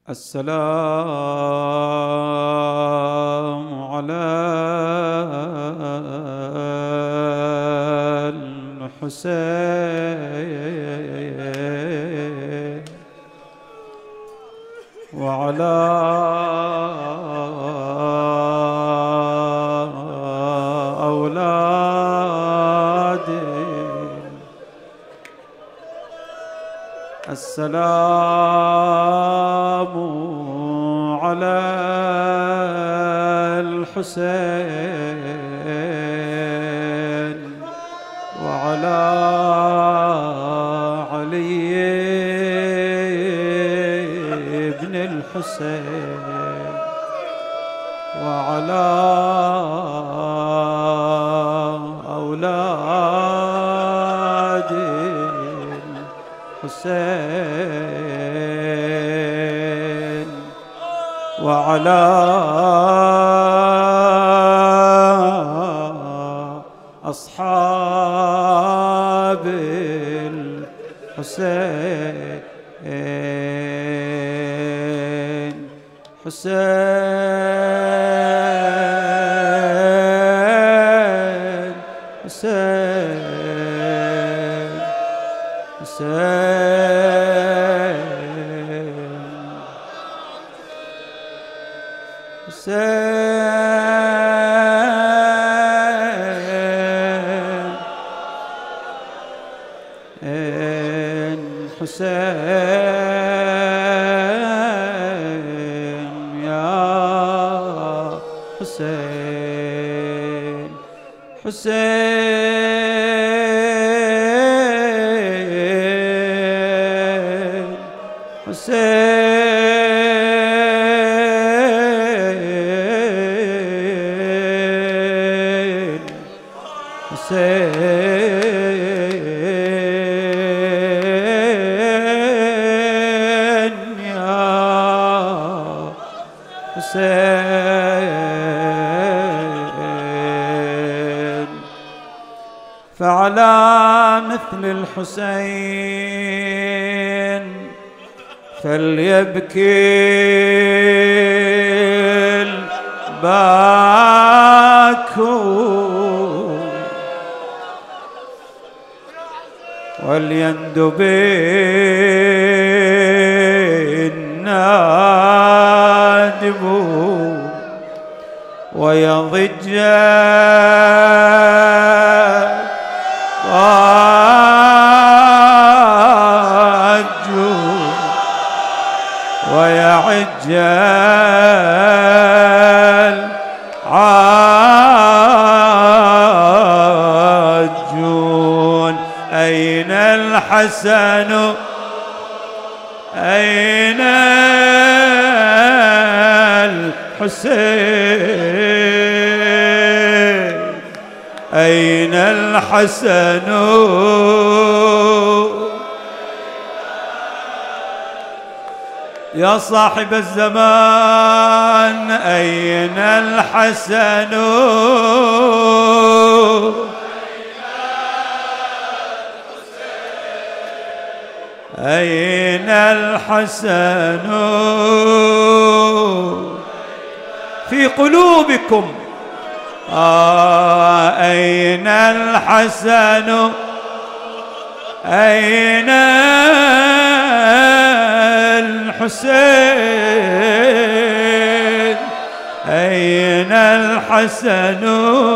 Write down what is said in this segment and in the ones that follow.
السلام على الحسين وعلى أولاده. السلام على الحسين وعلى علي بن الحسين وعلى أولاد الحسين وعلى أصحاب الحسين. حسين حسين حسين حسين حسين يا حسين حسين حسين حسين يا حسين. فعلى مثل الحسين فليبكي الباكون وليندب النادب ويضج الضاج ويعج العاجون. أين الحسن أين الحسين أين الحسن يا صاحب الزمان أين الحسن أين الحسن في قلوبكم أين الحسن أين الحسين أين الحسن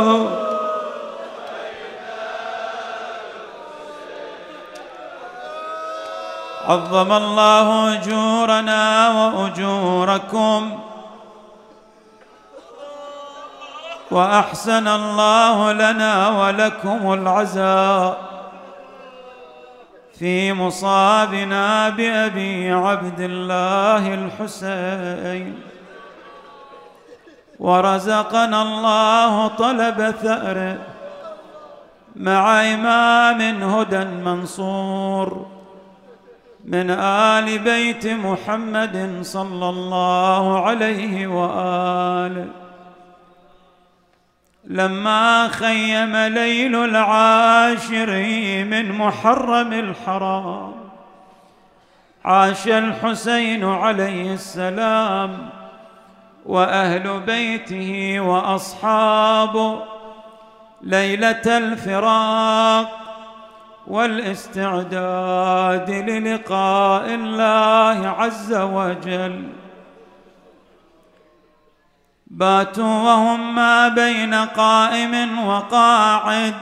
عظم الله أجورنا وأجوركم وأحسن الله لنا ولكم العزاء في مصابنا بأبي عبد الله الحسين ورزقنا الله طلب ثأره مع إمام هدى منصور من آل بيت محمد صلى الله عليه وآله. لما خيم ليل العاشر من محرم الحرام عاش الحسين عليه السلام وأهل بيته وأصحابه ليلة الفراق والاستعداد للقاء الله عز وجل. باتوا وهم ما بين قائم وقاعد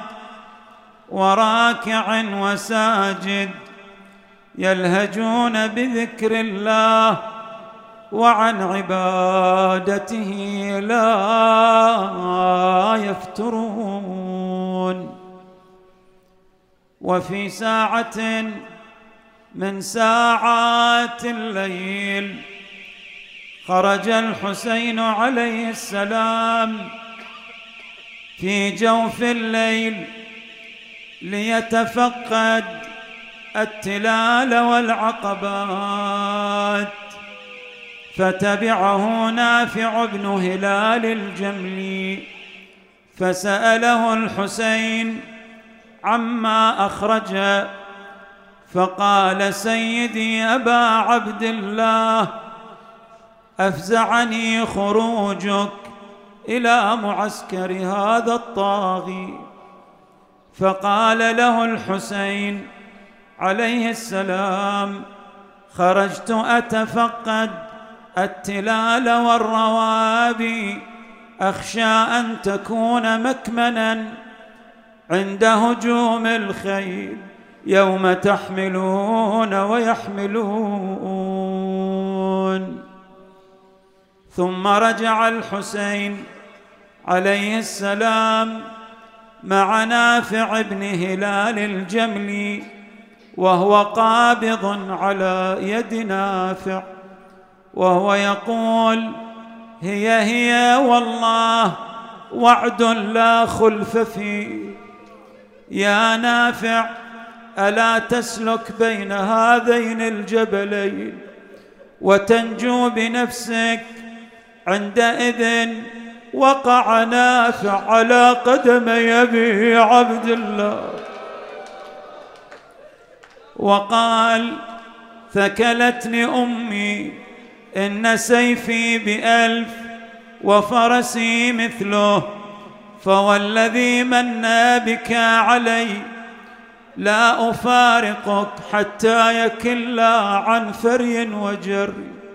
وراكع وساجد يلهجون بذكر الله وعن عبادته لا يفترون. وفي ساعة من ساعات الليل خرج الحسين عليه السلام في جوف الليل ليتفقد التلال والعقبات، فتبعه نافع بن هلال الجملي فسأله الحسين عما أخرج، فقال: سيدي أبا عبد الله، أفزعني خروجك إلى معسكر هذا الطاغي. فقال له الحسين عليه السلام: خرجت أتفقد التلال والروابي، أخشى أن تكون مكمنا عند هجوم الخيل يوم تحملون ويحملون. ثم رجع الحسين عليه السلام مع نافع بن هلال الجملي وهو قابض على يد نافع وهو يقول: هي والله وعد لا خلف فيه. يا نافع، ألا تسلك بين هذين الجبلين وتنجو بنفسك؟ عندئذ وقع نافع على قدمي أبي عبد الله وقال: ثكلتني أمي، إن سيفي ب1000 وفرسي مثله، فوالذي من بك علي لا أفارقك حتى يكل عن فري وجر.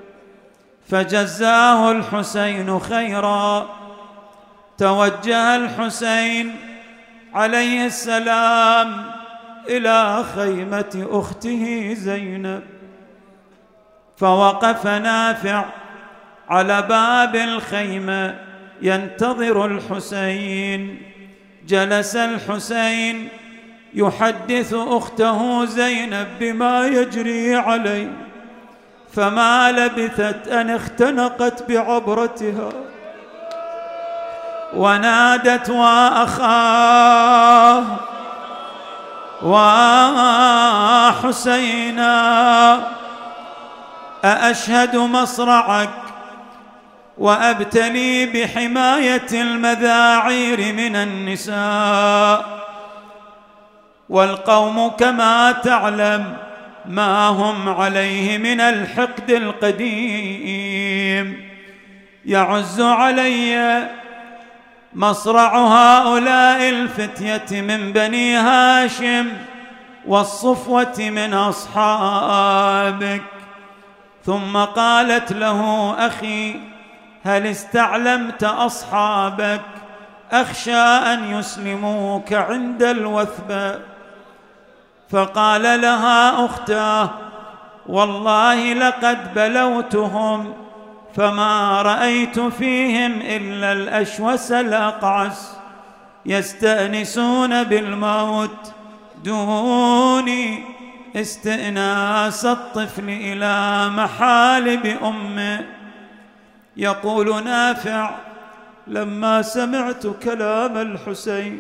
فجزاه الحسين خيرا. توجه الحسين عليه السلام إلى خيمة أخته زينب، فوقف نافع على باب الخيمة ينتظر الحسين. جلس الحسين يحدث أخته زينب بما يجري عليه، فما لبثت أن اختنقت بعبرتها ونادت: وأخاه وحسينا، أأشهد مصرعك وأبتلي بحماية المذاعير من النساء، والقوم كما تعلم ما هم عليه من الحقد القديم. يعز علي مصرع هؤلاء الفتية من بني هاشم والصفوة من أصحابك. ثم قالت له: أخي، هل استعلمت أصحابك؟ أخشى أن يسلموك عند الوثبة. فقال لها أختاه: والله لقد بلوتهم فما رأيت فيهم إلا الأشوس الأقعس يستأنسون بالموت دوني استئناس الطفل إلى محالب أمه. يقول نافع: لما سمعت كلام الحسين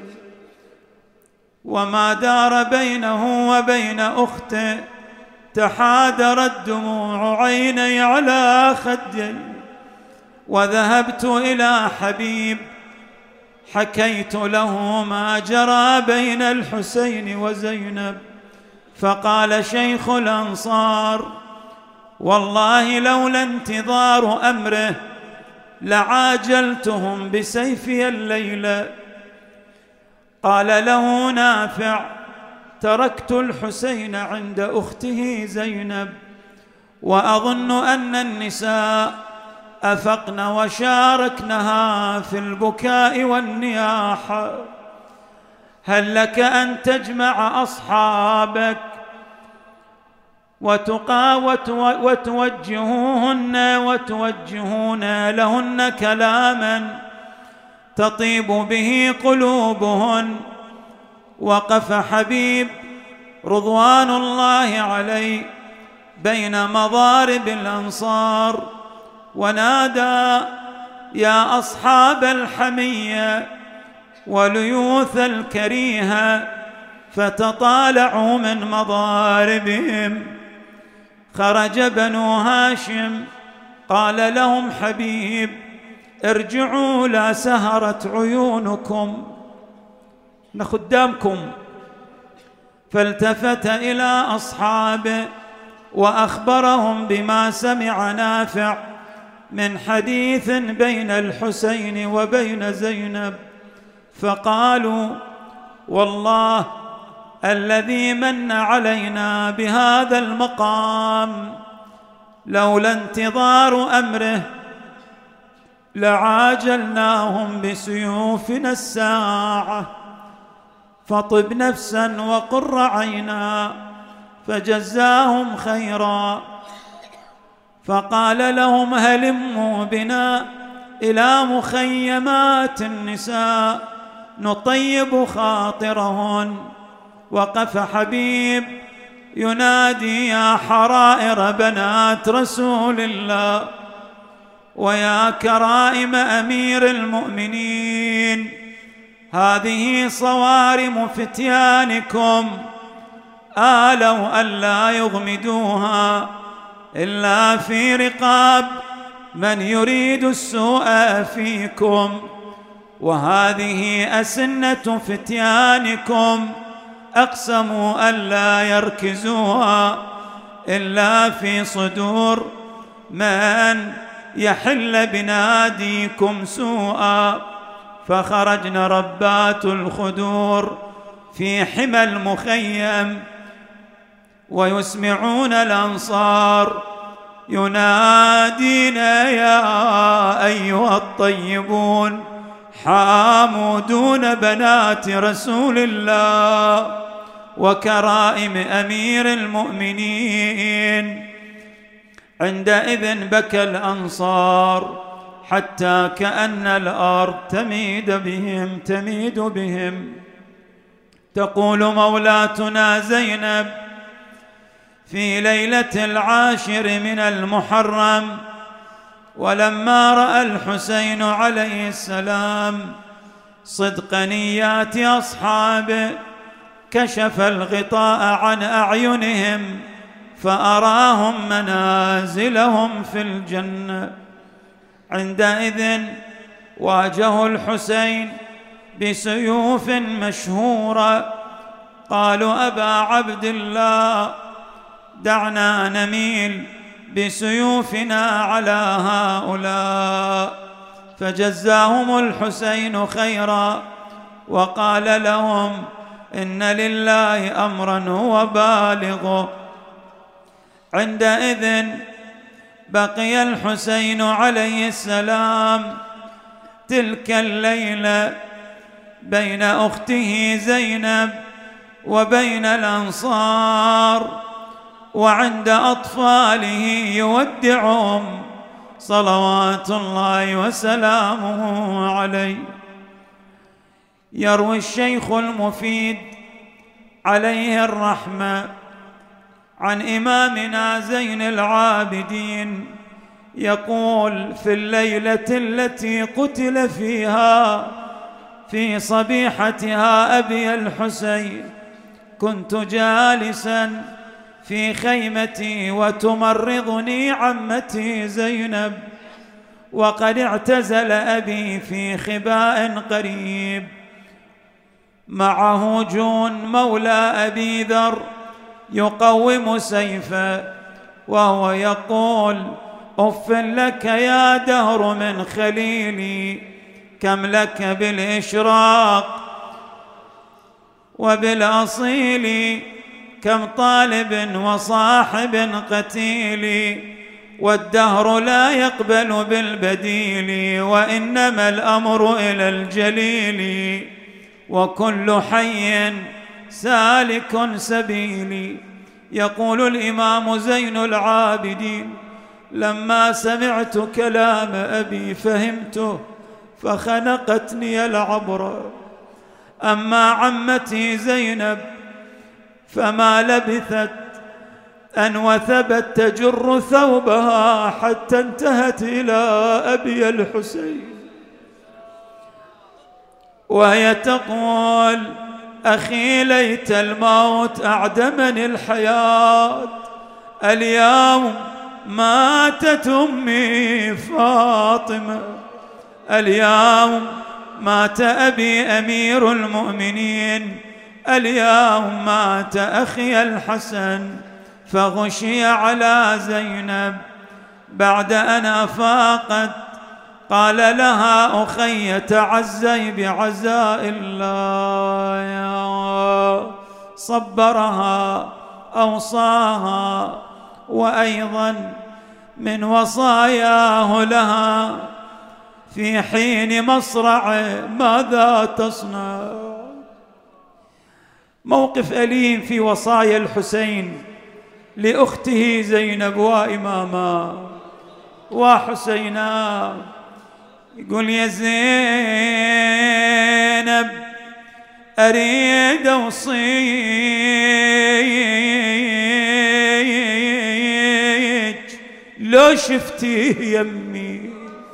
وما دار بينه وبين أخته تحادرت دموع عيني على خدي، وذهبت إلى حبيب حكيت له ما جرى بين الحسين وزينب. فقال شيخ الأنصار: والله لولا انتظار أمره لعاجلتهم بسيفي الليلة. قال له نافع: تركت الحسين عند أخته زينب، وأظن أن النساء أفقن وشاركنها في البكاء والنياحة، هل لك أن تجمع أصحابك وتوجهون لهن كلاما تطيب به قلوبهن. وقف حبيب رضوان الله عليه بين مضارب الأنصار ونادى: يا أصحاب الحمية وليوث الكريهة، فتطالعوا من مضاربهم. خرج بنو هاشم، قال لهم حبيب: ارجعوا لا سهرت عيونكم، خدامكم. فالتفت إلى أصحابه وأخبرهم بما سمع نافع من حديث بين الحسين وبين زينب، فقالوا: والله الذي من علينا بهذا المقام لولا انتظار أمره لعاجلناهم بسيوفنا الساعة، فطب نفسا وقر عينا، فجزاهم خيرا. فقال لهم: هلموا بنا إلى مخيمات النساء نطيب خاطرهن. وقف حبيب ينادي: يا حرائر بنات رسول الله، ويا كرائم أمير المؤمنين، هذه صوارم فتيانكم، آلوا ألا يغمدوها إلا في رقاب من يريد السوء فيكم، وهذه أسنة فتيانكم، أقسموا ألا يركزوها إلا في صدور من يحل بناديكم سوءا. فخرجن ربات الخدور في حمى المخيم ويسمعون الأنصار ينادين: يا أيها الطيبون حامودون بنات رسول الله وكرائم أمير المؤمنين. عندئذ بكى الأنصار حتى كأن الأرض تميد بهم. تقول مولاتنا زينب: في ليلة 10 من المحرم، ولما رأى الحسين عليه السلام صدق نيات أصحابه كشف الغطاء عن أعينهم فأراهم منازلهم في الجنة. عندئذ واجهوا الحسين بسيوف مشهورة، قالوا: أبا عبد الله، دعنا نميل بسيوفنا على هؤلاء. فجزاهم الحسين خيرا وقال لهم: إن لله أمرا هو بالغه. عندئذ بقي الحسين عليه السلام تلك الليلة بين أخته زينب وبين الأنصار وعند أطفاله يودعهم صلوات الله وسلامه عليه. يروي الشيخ المفيد عليه الرحمة عن إمامنا زين العابدين يقول: في الليلة التي قتل فيها في صبيحتها أبي الحسين كنت جالسا في خيمتي وتمرضني عمتي زينب، وقد اعتزل أبي في خباء قريب، معه جون مولى أبي ذر يقوم سيفه، وهو يقول: أف لك يا دهر من خليلي، كم لك بالإشراق وبالأصيل، كم طالب وصاحب قتيل، والدهر لا يقبل بالبديل، وإنما الأمر إلى الجليل، وكل حي سالك سبيل. يقول الإمام زين العابدين: لما سمعت كلام أبي فهمته فخنقتني العبرة، أما عمتي زينب فما لبثت أن وثبت تجر ثوبها حتى انتهت إلى أبي الحسين، وهي تقول: أخي ليت الموت أعدمني الحياة، اليوم ماتت أمي فاطمة، اليوم مات أبي أمير المؤمنين، اليوم مات أخي الحسن. فغشي على زينب بعد أن أفاقت، قال لها: أخي تعزي بعزاء الله، صبرها أوصاها. وأيضا من وصاياه لها في حين مصرعه: ماذا تصنع؟ موقف أليم في وصايا الحسين لأخته زينب وإماما وحسينا. يقول: يا زينب أريد أوصيك، لو شفتيه يمي،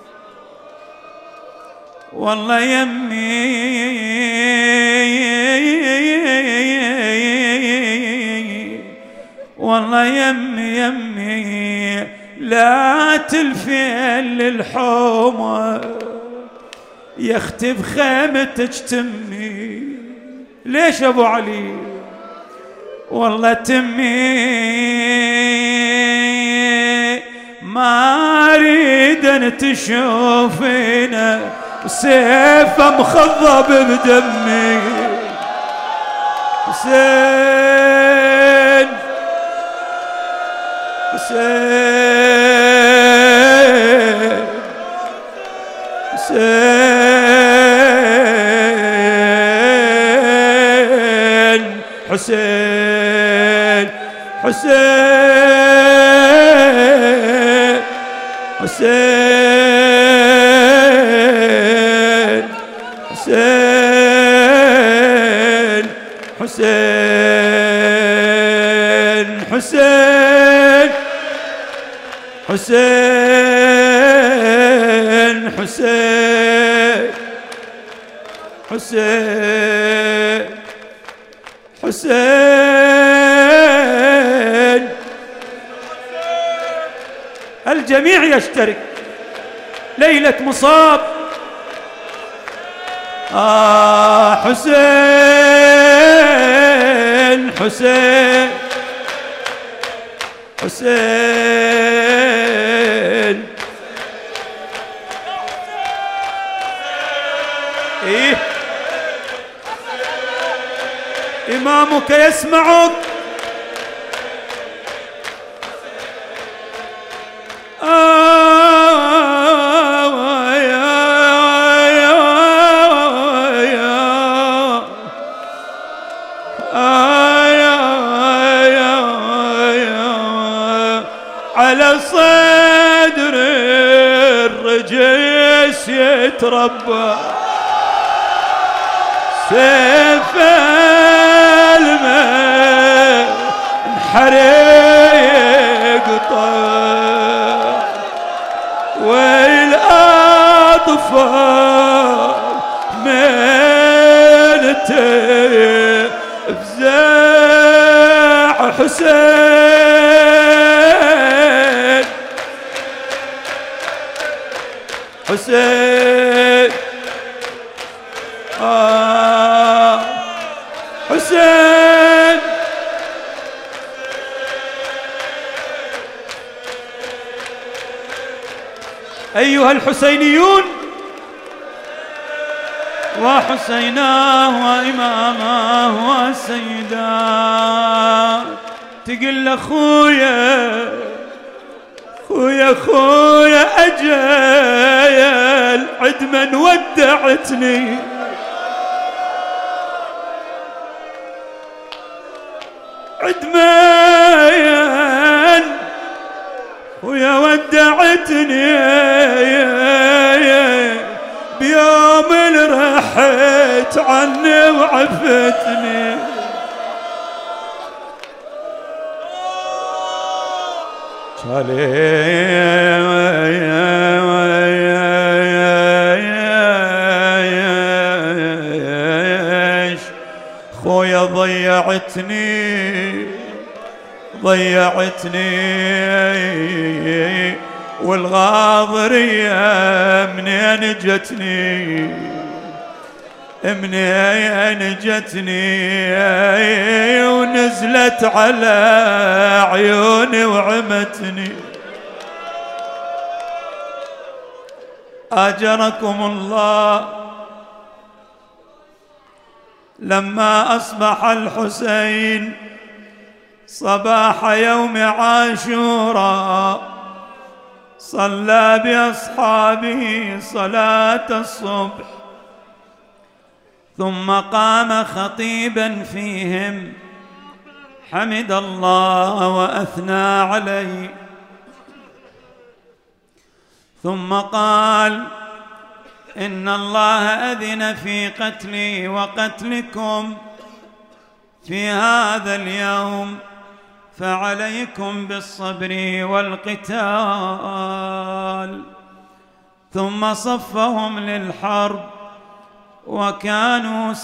والله يمي والله يمي لا تلفين للحومة، يختب خيمتك تمي. ليش أبو علي؟ والله تمي ما أريد أن تشوفينا سيفه مخضب بدمي. حسين حسين حسين حسين حسين حسين حسين حسين حسين حسين حسين حسين حسين. الجميع يشترك ليلة مصاب. حسين حسين حسين. إيه؟ إمامك يسمعك. على صدر الرجس يتربى سيف المنحرق طال، والأطفال من تفزع. حسين حسين حسين أيها الحسينيون وحسيناه وإماماه والسيدات، تقل أخويا خويا خويا أجل عد من ودعتني، عد من خويا ودعتني بيوم رحت عني وعفتني. خويا ضيعتني والغاضرية منين جتني ونزلت على عيوني وعمتني. أجركم الله. لما أصبح الحسين صباح يوم عاشوراء صلى بأصحابه صلاة الصبح، ثم قام خطيبا فيهم حمد الله وأثنى عليه، ثم قال: إن الله أذن في قتلي وقتلكم في هذا اليوم، فعليكم بالصبر والقتال. ثم صفهم للحرب، وكانوا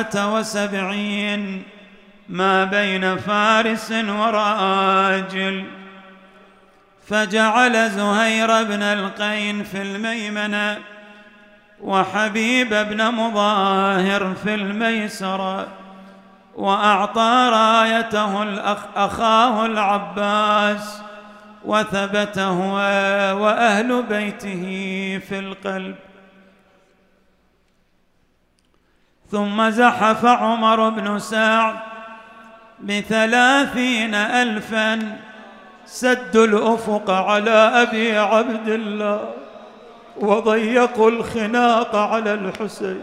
77 ما بين فارس وراجل. فجعل زهير بن القين في الميمنة، وحبيب بن مظاهر في الميسرة، وأعطى رايته أخاه العباس، وثبت هو وأهل بيته في القلب. ثم زحف عمر بن سعد ب30,000 سدوا الأفق على أبي عبد الله، وضيقوا الخناق على الحسين.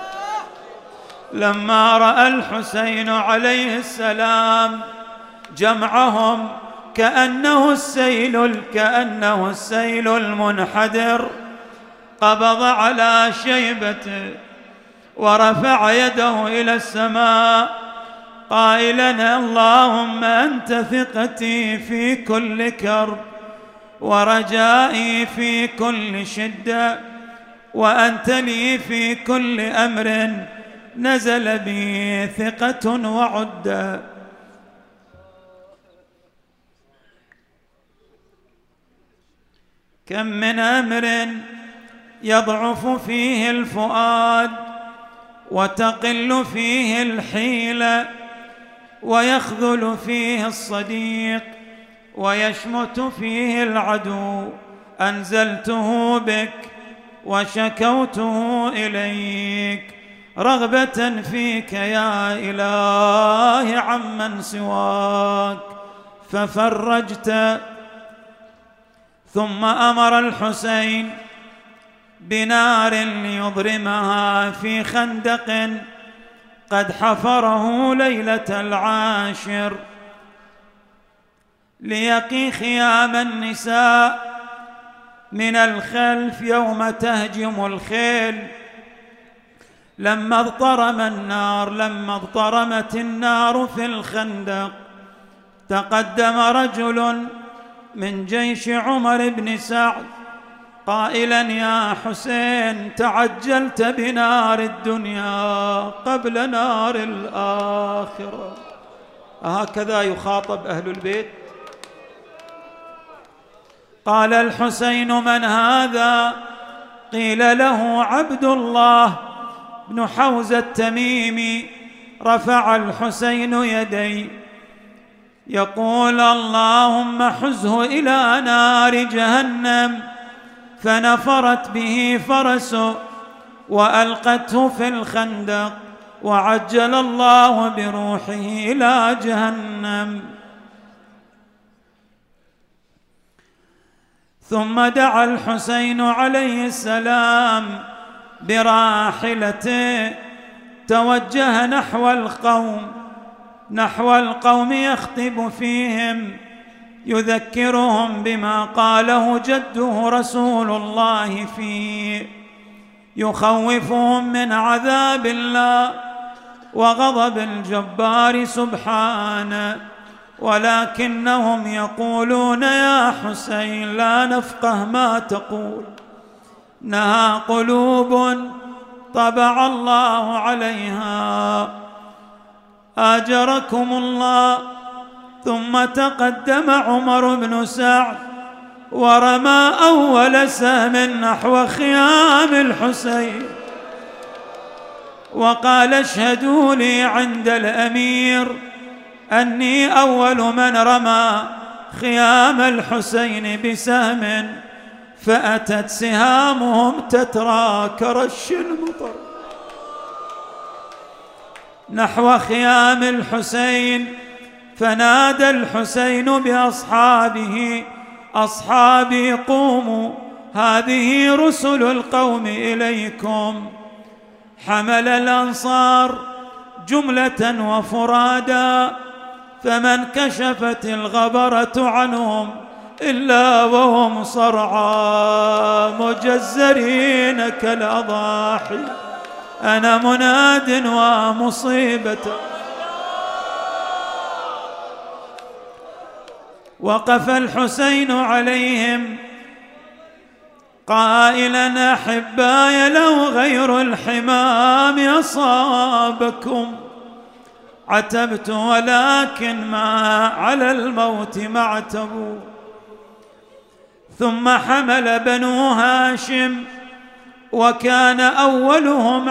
لما رأى الحسين عليه السلام جمعهم كأنه السيل المنحدر، قبض على شيبته ورفع يده إلى السماء قائلا: اللهم أنت ثقتي في كل كرب، ورجائي في كل شدة، وأنت لي في كل أمر نزل بي ثقة وعدة. كم من أمر يضعف فيه الفؤاد، وتقل فيه الحيلة، ويخذل فيه الصديق، ويشمت فيه العدو. أنزلته بك وشكوته إليك رغبة فيك يا إلهي عمن سواك، ففرجت. ثم أمر الحسين بنار ليضرمها في خندق قد حفره ليلة 10 ليقي خيام النساء من الخلف يوم تهجم الخيل. لما اضطرمت النار في الخندق، تقدم رجل من جيش عمر بن سعد قائلا: يا حسين، تعجلت بنار الدنيا قبل نار الآخرة. هكذا يخاطب أهل البيت؟ قال الحسين: من هذا؟ قيل له: عبد الله بن حوزة التميمي. رفع الحسين يديه يقول: اللهم حزه إلى نار جهنم فنفرت به فرسه وألقته في الخندق، وعجل الله بروحه إلى جهنم. ثم دعا الحسين عليه السلام براحلته، توجه نحو القوم يخطب فيهم، يذكرهم بما قاله جده رسول الله فيه، يخوفهم من عذاب الله وغضب الجبار سبحانه، ولكنهم يقولون: يا حسين لا نفقه ما تقول، إنها قلوب طبع الله عليها، آجركم الله. ثم تقدم عمر بن سعد ورمى أول سهم نحو خيام الحسين، وقال: اشهدوا لي عند الأمير أني أول من رمى خيام الحسين بسهم، فأتت سهامهم تترى كرش المطر نحو خيام الحسين. فنادى الحسين بأصحابه: أصحابي قوموا، هذه رسل القوم إليكم. حمل الأنصار جملة وفرادا، فما انكشفت الغبرة عنهم إلا وهم صرعى مجزرين كالأضاحي. أنا مناد ومصيبة. وقف الحسين عليهم قائلا: أحباي لو غير الحمام أصابكم، عتبت ولكن ما على الموت معتبوا. ثم حمل بنو هاشم، وكان أولهم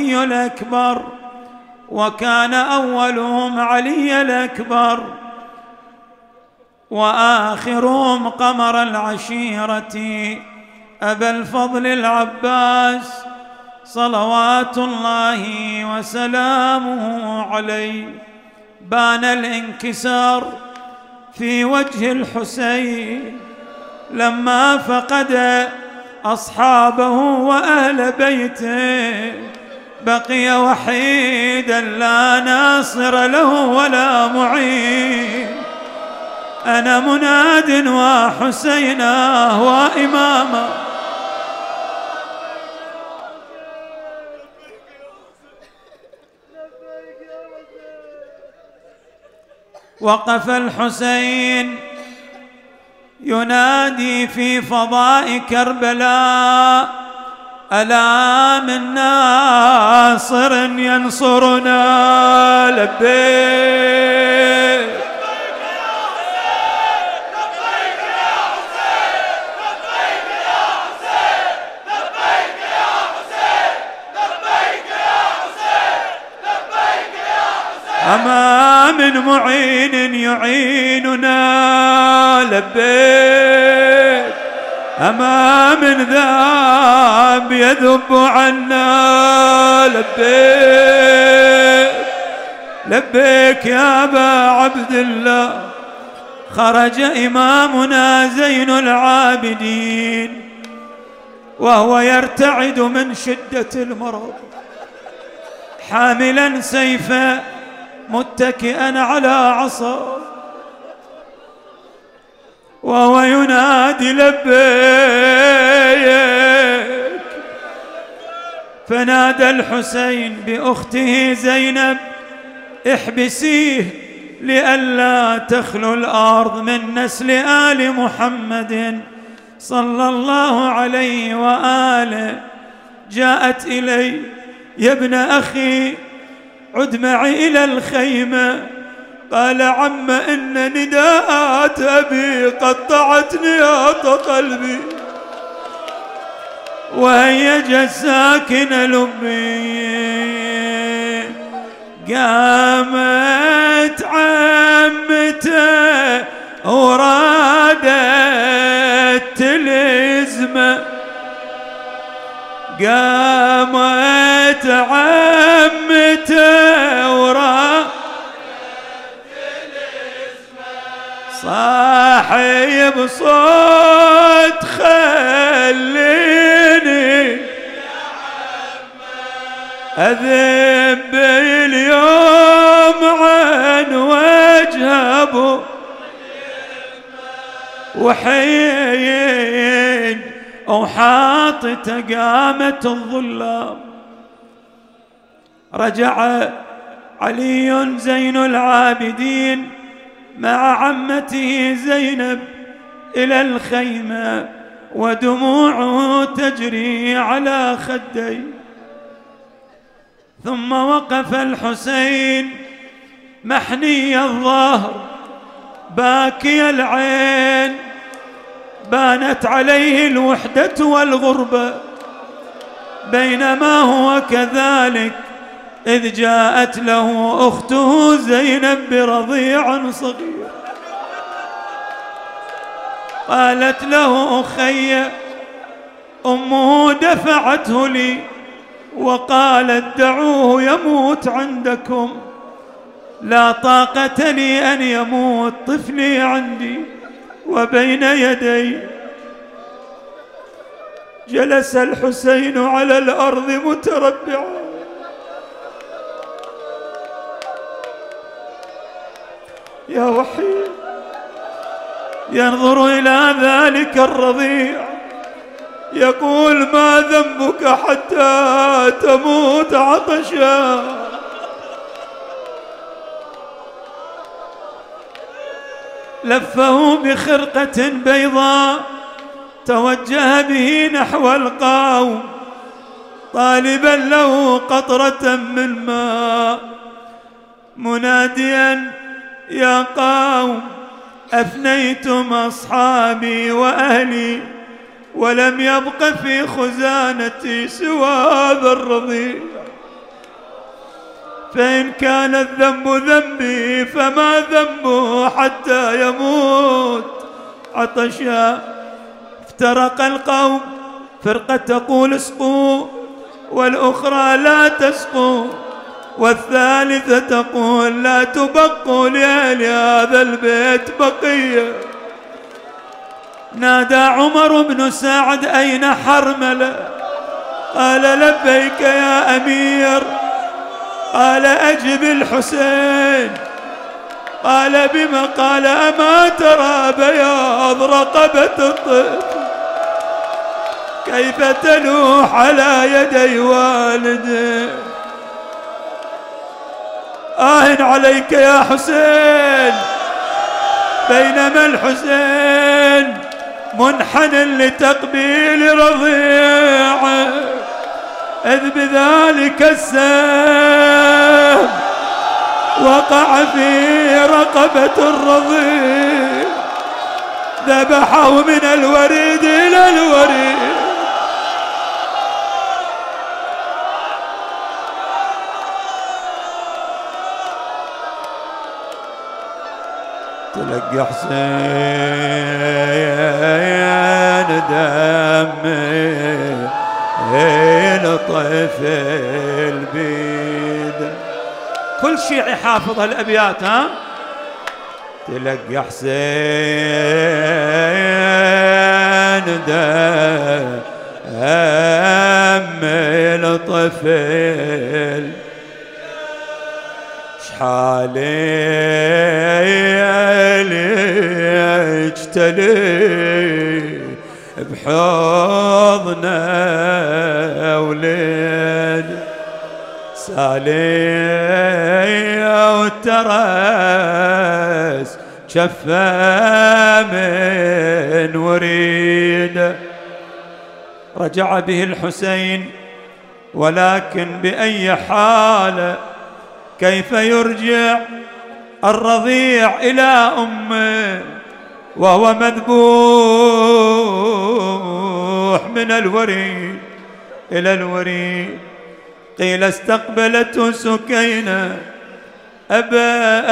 علي الأكبر، وآخرهم قمر العشيرة أبا الفضل العباس صلوات الله وسلامه عليه. بان الانكسار في وجه الحسين لما فقد أصحابه وأهل بيته، بقي وحيدا لا ناصر له ولا معين. أنا مناد وحسينا وإماما. وقف الحسين ينادي في فضاء كربلاء: ألا من ناصر ينصرنا؟ لبيك أما من معين يعيننا؟ لبيك أما من ذاب يذب عنا؟ لبيك لبيك يا أبا عبد الله. خرج إمامنا زين العابدين وهو يرتعد من شدة المرض، حاملا سيفا متكئا على عصا، وهو ينادي: لبيك. فنادى الحسين بأخته زينب: احبسيه لئلا تخلو الأرض من نسل آل محمد صلى الله عليه وآله. جاءت إلي: يا ابن أخي عد معي إلى الخيمة. قال: عم إن نداءات أبي قطعت نياط قلبي، وهيج ساكن لبي. قامت عمته ورادت تلزمه، قامت عمته ورا صاحي بصوت خليني أذب اليوم عن وجه أبو وحين وحاطته قامت الظلام. رجع علي زين العابدين مع عمته زينب إلى الخيمة ودموعه تجري على خديه. ثم وقف الحسين محني الظهر باكي العين، بانت عليه الوحدة والغربة. بينما هو كذلك إذ جاءت له أخته زينب برضيع صغير، قالت له أخي أمه دفعته لي وقالت دعوه يموت عندكم، لا طاقة لي أن يموت طفلي عندي وبين يدي. جلس الحسين على الأرض متربعا يا وحيد، ينظر إلى ذلك الرضيع يقول ما ذنبك حتى تموت عطشا؟ لفه بخرقة بيضاء توجه به نحو القوم طالبا له قطرة من ماء مناديا يا قوم أفنيتم أصحابي وأهلي ولم يبق في خزانتي سوى هذا الرضيع، فإن كان الذنب ذنبي فما ذنبه حتى يموت عطشا. افترق القوم، فرقة تقول اسقوا والأخرى لا تسقوا، والثالثة تقول لا تبقوا لأهل هذا البيت بقية. نادى عمر بن سعد أين حرملة؟ قال لبيك يا أمير. قال أجب الحسين. قال بما؟ قال أما ترى بياض رقبة الطفل كيف تلوح على يدي والده؟ آه عليك يا حسين. بينما الحسين منحن لتقبيل رضيعه إذ بذلك السهم وقع في رقبة الرضيع، ذبحه من الوريد إلى الوريد. تلقى حسين دمي لطفل بيد. كل شيعي حافظ الأبيات ها. تلقى حسين دمي لطفل شحالي اجتلي بحضنه ولد سالي وترس شفه من وريد. رجع به الحسين ولكن بأي حال كيف يرجع الرضيع إلى أمه وهو مذبوح من الوريد إلى الوريد؟ قيل استقبلته سكينة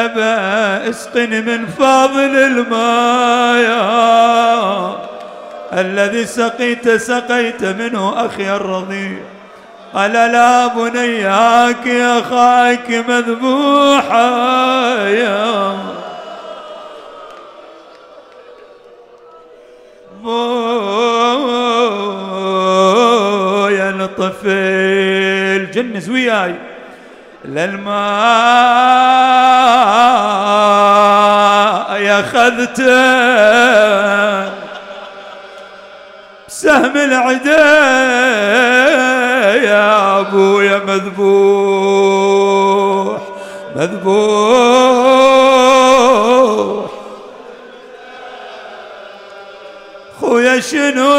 أبا اسقني من فاضل الماء. الذي سقيت منه أخي الرضيع. قال لا بنياك أخاك مذبوحا يا بويا الطفل. جنز وياي للماء ياخذته بسهم العدا يا ابويا مذبوح مذبوح. خويا شنو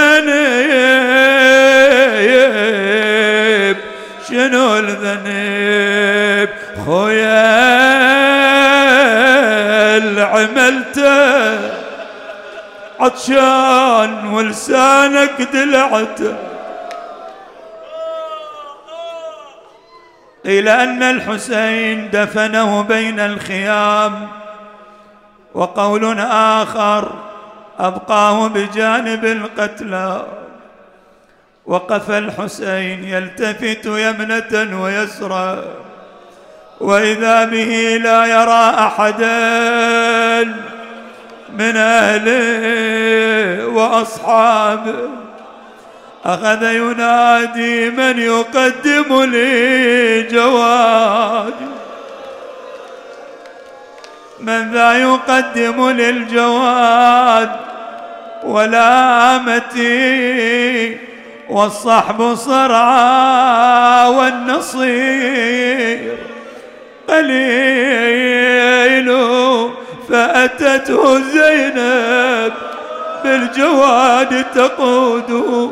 الذنب شنو الذنب خويا اللي عملته عطشان ولسانك دلعته. قيل أن الحسين دفنه بين الخيام، وقول آخر أبقاه بجانب القتلى. وقف الحسين يلتفت يمنة ويسرى، وإذا به لا يرى أحدا من أهله وأصحابه. أخذ ينادي من يقدم لي جواد، من ذا يقدم للجواد ولامتي والصحب صرعى والنصير قليل. فأتته زينب بالجواد تقوده،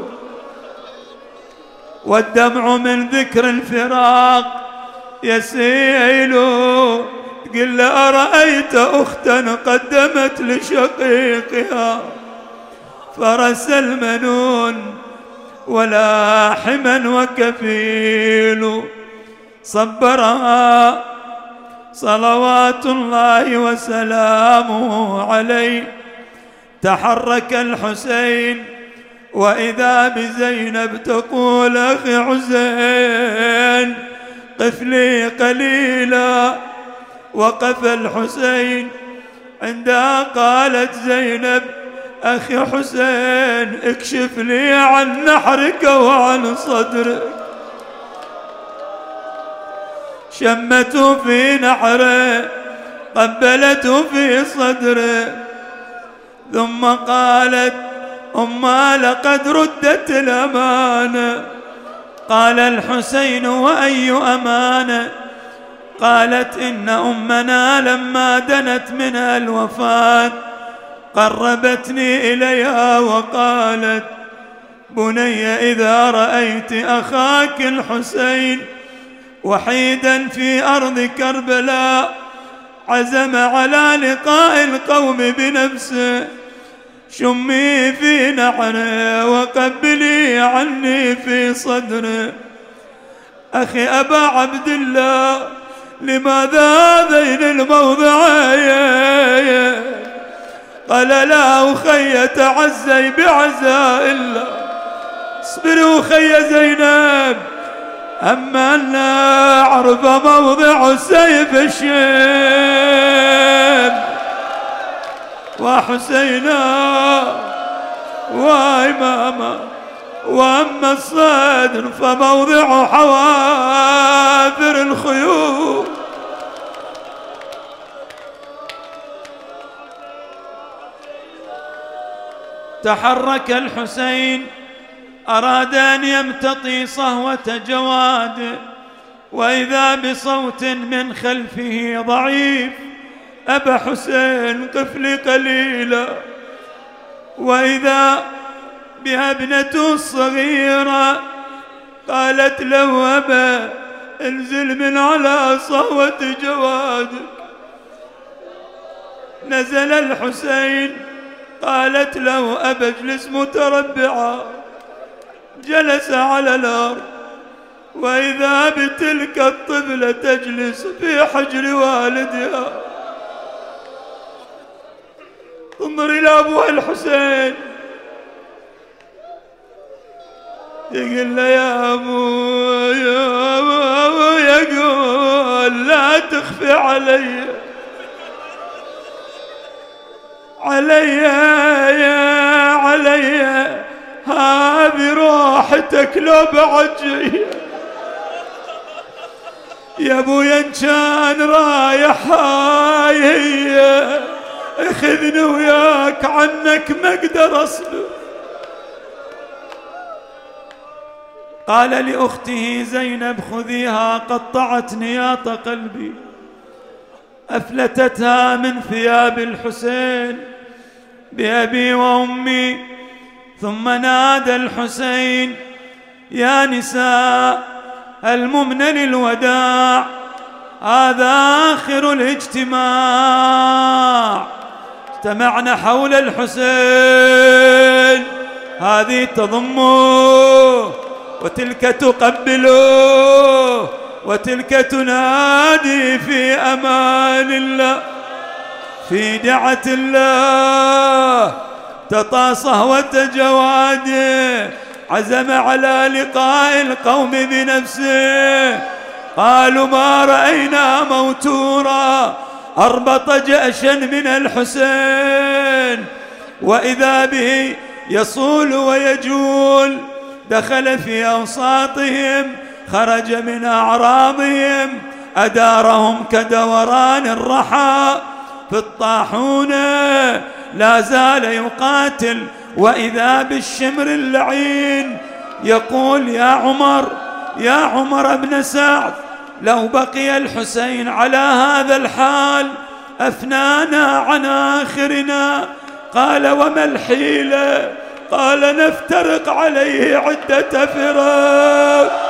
والدمع من ذكر الفراق يسيل. قل أرأيت أختا قدمت لشقيقها فرس المنون ولاحما وكفيل، صبرها صلوات الله وسلامه عليه. تحرك الحسين وإذا بزينب تقول أخي حسين قف لي قليلا. وقف الحسين عندها قالت زينب أخي حسين اكشف لي عن نحرك وعن صدرك. شمته في نحره قبلته في صدره، ثم قالت أما لقد ردت الأمانة. قال الحسين وأي أمانة؟ قالت إن أمنا لما دنت منها الوفاة قربتني إليها وقالت بني إذا رأيت أخاك الحسين وحيدا في أرض كربلاء عزم على لقاء القوم بنفسه، شمي في نحره وقبلي عني في صدره. أخي أبا عبد الله لماذا هذين الموضعين؟ قال لا أخي تعزي بعزاء الله. اصبروا أخي زينب، أما أن أعرف موضع سيف الشيب وحسينا وإماما، وأما الصدر فموضع حوافر الخيول. تحرك الحسين أراد أن يمتطي صهوة جواد، وإذا بصوت من خلفه ضعيف أبا حسين قف لي قليلا. وإذا بها ابنته الصغيرة قالت له أبا انزل من على صهوة جوادك. نزل الحسين قالت له أبا اجلس متربعا. جلس على الأرض، وإذا بتلك الطفلة تجلس في حجر والدها. انظر إلى أبوها الحسين يقول له يا أبو يقول لا تخفي علي هذه روحتك لو بعد جاية يا ابويا ان كان رايح هاي هي اخذني وياك عنك ما اقدر اصبر. قال لأخته زينب خذيها قطعت نياط قلبي أفلتتها من ثياب الحسين بأبي وأمي. ثم نادى الحسين يا نساء الممن للوداع هذا آخر الاجتماع. اجتمعنا حول الحسين هذه تضمه وتلك تقبله وتلك تنادي في أمان الله في دعة الله. تطى صهوة جواده عزم على لقاء القوم بنفسه. قالوا ما رأينا موتورا أربط جأشا من الحسين وإذا به يصول ويجول. دخل في أوساطهم خرج من أعراضهم أدارهم كدوران الرحى في الطاحونة لا زال يقاتل. وإذا بالشمر اللعين يقول يا عمر بن سعد لو بقي الحسين على هذا الحال أفنانا عن آخرنا. قال وما الحيلة؟ قال نفترق عليه عدة فرق.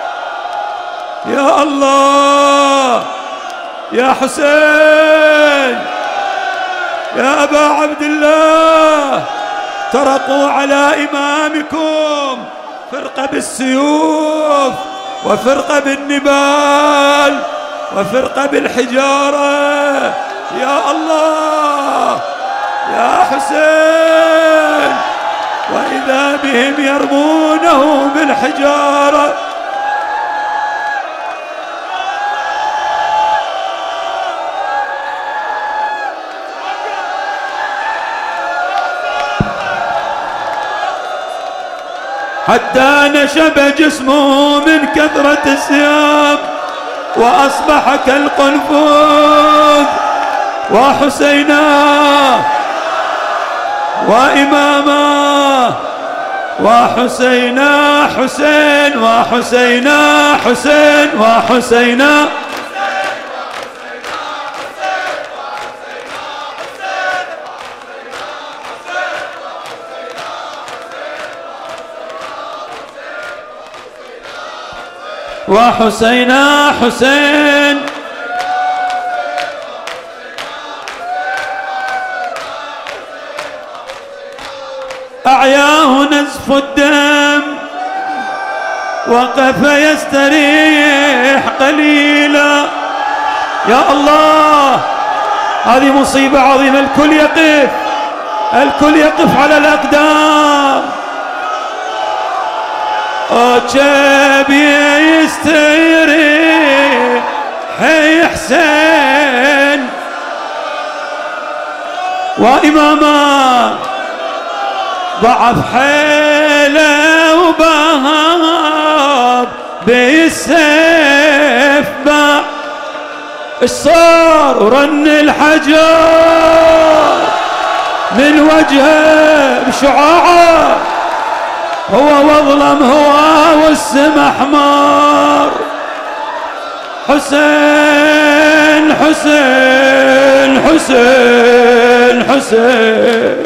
يا الله يا حسين يا أبا عبد الله ترقوا على إمامكم فرقة بالسيوف وفرقة بالنبال وفرقة بالحجارة. يا الله يا حسين وإذا بهم يرمونه بالحجارة. حتى نشب جسمه من كثرة السيام وأصبح كالقنفذ. وحسينا وإماما وحسينا حسين وحسينا حسين وحسينا وحسينا حسين. أعياه نزف الدم وقف يستريح قليلا. يا الله هذه مصيبة عظيمة. الكل يقف على الأقدام. أجابي يستريح حسين وإماما ضعف حيله وبهاب بالسيف باع. الصار ورن الحجر من وجهه بشعاعه هو واظلم هو والسما حمار. حسين حسين حسين حسين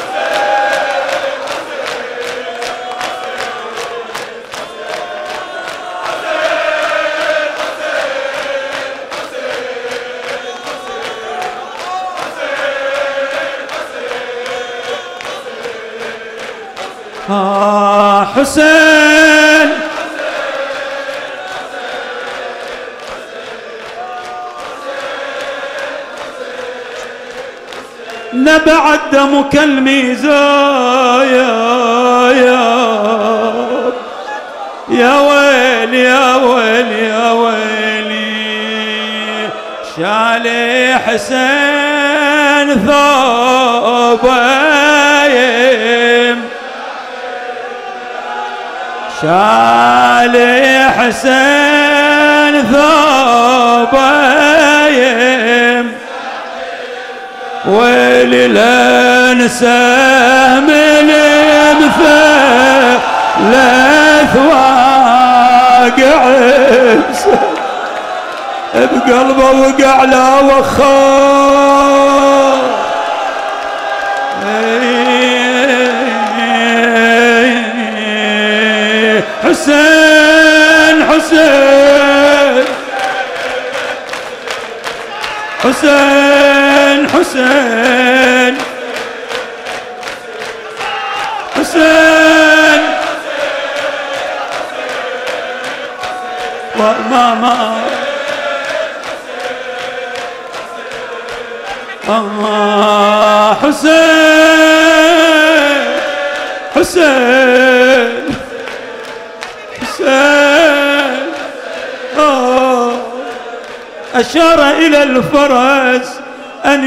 حسين نبع الدم كالميزان يا ويلي يا ويلي يا ويلي، شالي حسين ثوبين، شالي حسين ثوبين، ويلي لنسام الامثالث واقع بقلبه وقع لا وخار، حسين حسين حسين حسين حسين ما حسين حسين حسين أشار إلى الفرس أن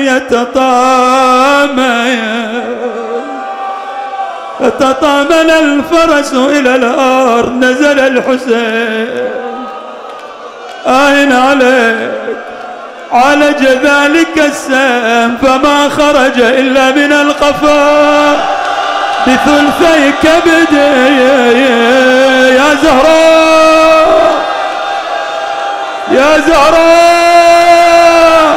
يتطامن الفرس إلى الأرض، نزل الحسين أين عليك، عالج ذلك السهم فما خرج إلا من القفا بثلثي كبدي، يا زهراء يا زهراء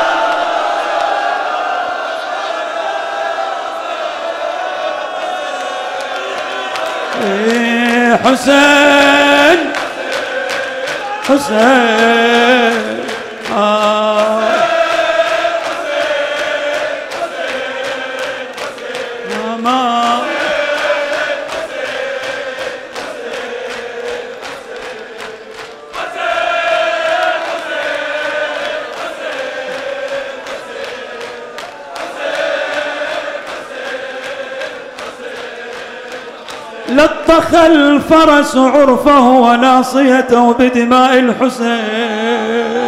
حسين حسين ماما لطخ الفرس عرفه وناصيته بدماء الحسين،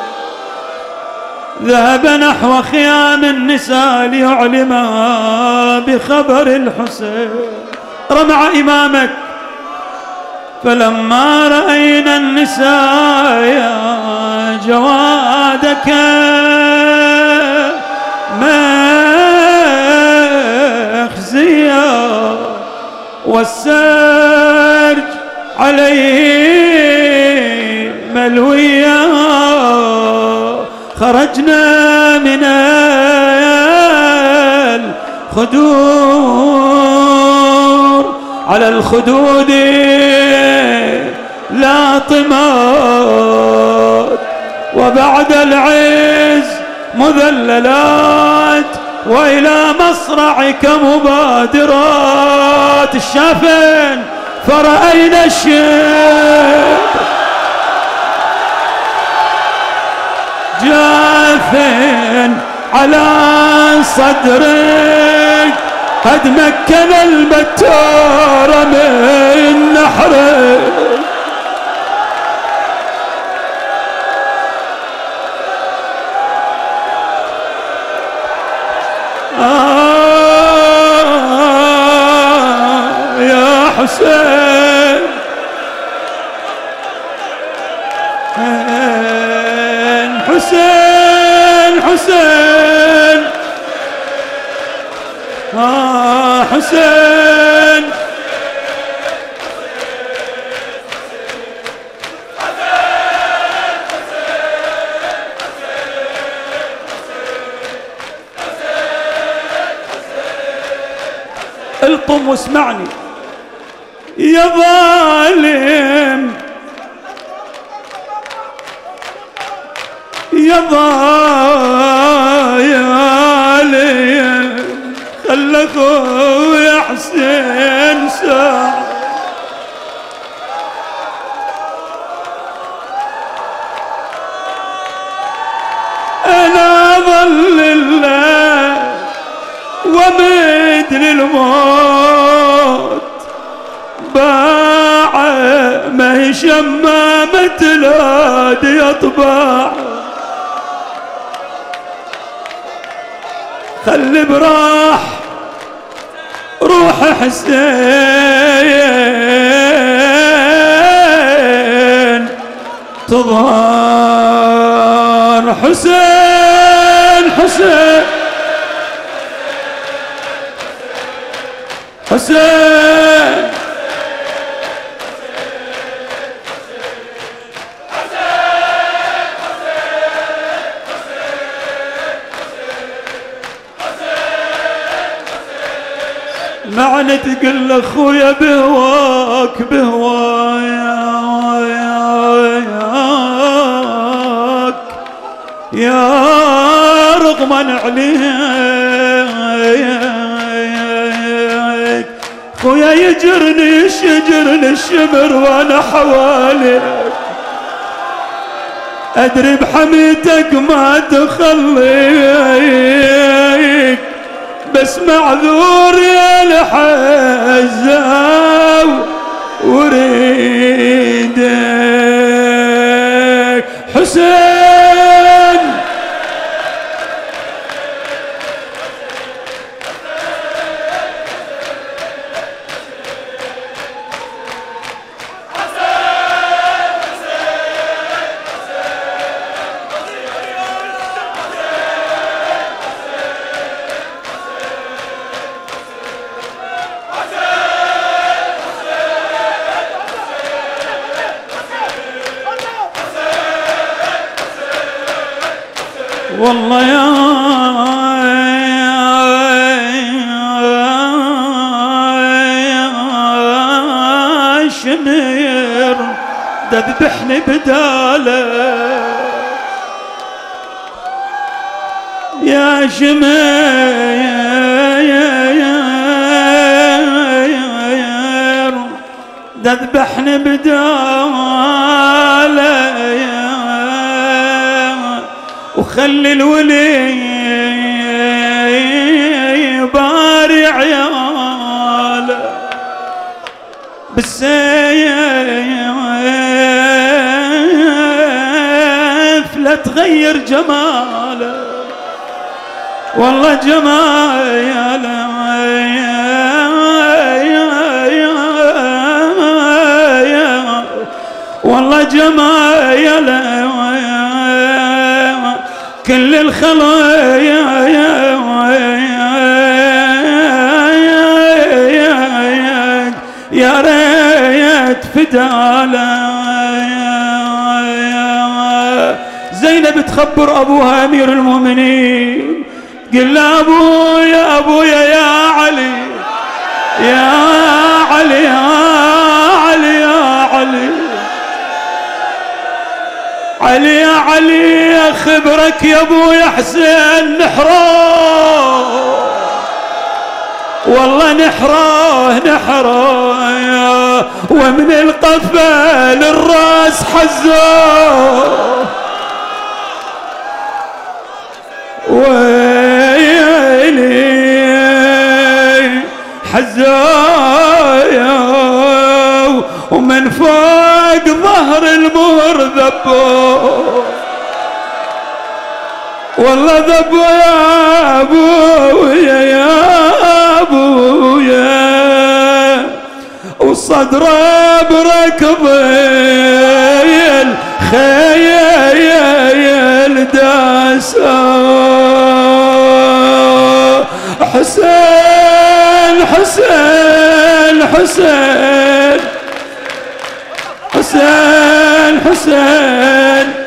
ذهب نحو خيام النساء ليعلمها بخبر الحسين. رمع إمامك فلما رأينا النساء يا جوادك مخزيا والسرج عليه ملويا، خرجنا من الخدور على الخدود لاطمات، وبعد العز مذللات، وإلى مصرعك مبادرات. الشافين فرأينا الشيب جاثٍ على صدرك، قد مكن البتار من نحرك. يا حسين حسين حسين حسين القم واسمعني يا ظالم يا ظالم، خلى اخويا حسين ساعة انا ظل الله ومد للموت باع شمامة الهادي يطبع، خلي براح روح حسين تظهر. حسين حسين حسين معنى تقول اخويا بهواك بهواك يا رغما عليك، خويا يجرني الشمر وانا حواليك، ادري بحميتك ما تخليك، بس معذور يا الحزة وريدك. حسين والله يا شمير تذبحني بداله، يا شمير تذبحني بداله، وخلي الولي باري عياله بالسيف لا تغير جماله، والله جماله والله جماله كل الخلايا يا ريت فداله. زينب تخبر ابوها امير المؤمنين، قل له ابويا ابويا يا علي يا علي يا علي يا علي علي يا علي، خبرك يا ابويا حسين نحراه، والله نحراه ومن القفا للراس حزوه، ويلي حزوه ومن فوق ظهر المهر ذبوه، والله ذبوه يا ابويا يا ابويا، وصدره بركض الخيل داسه. حسين حسين حسين حسين حسين